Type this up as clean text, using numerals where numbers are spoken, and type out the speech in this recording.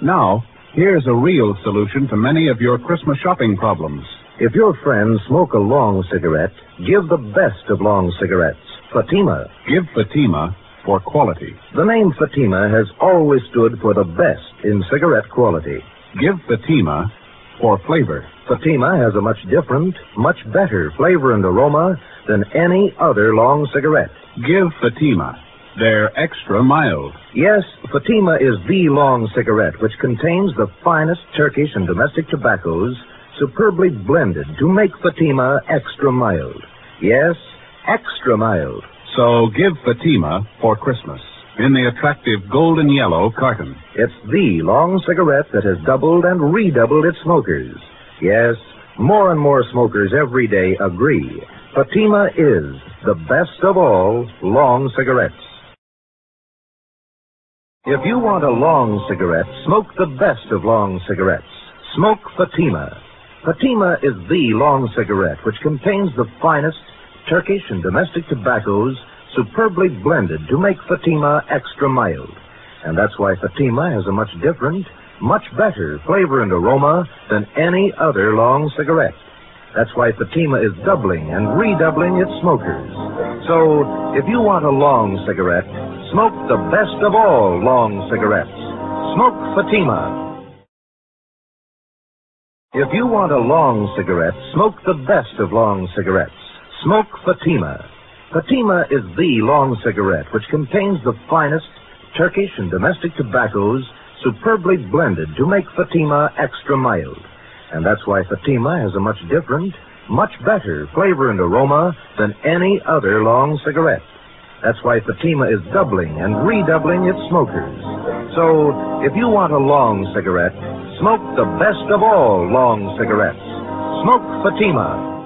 Now, here's a real solution to many of your Christmas shopping problems. If your friends smoke a long cigarette, give the best of long cigarettes, Fatima. Give Fatima for quality. The name Fatima has always stood for the best in cigarette quality. Give Fatima for flavor. Fatima has a much different, much better flavor and aroma than any other long cigarette. Give Fatima. They're extra mild. Yes, Fatima is the long cigarette which contains the finest Turkish and domestic tobaccos superbly blended to make Fatima extra mild. Yes, extra mild. So give Fatima for Christmas in the attractive golden yellow carton. It's the long cigarette that has doubled and redoubled its smokers. Yes, more and more smokers every day agree Fatima is the best of all long cigarettes. If you want a long cigarette, smoke the best of long cigarettes. Smoke Fatima. Fatima is the long cigarette which contains the finest Turkish and domestic tobaccos superbly blended to make Fatima extra mild. And that's why Fatima has a much different, much better flavor and aroma than any other long cigarette. That's why Fatima is doubling and redoubling its smokers. So, if you want a long cigarette, smoke the best of all long cigarettes. Smoke Fatima. If you want a long cigarette, smoke the best of long cigarettes. Smoke Fatima. Fatima is the long cigarette which contains the finest Turkish and domestic tobaccos superbly blended to make Fatima extra mild. And that's why Fatima has a much different, much better flavor and aroma than any other long cigarette. That's why Fatima is doubling and redoubling its smokers. So, if you want a long cigarette, smoke the best of all long cigarettes. Smoke Fatima.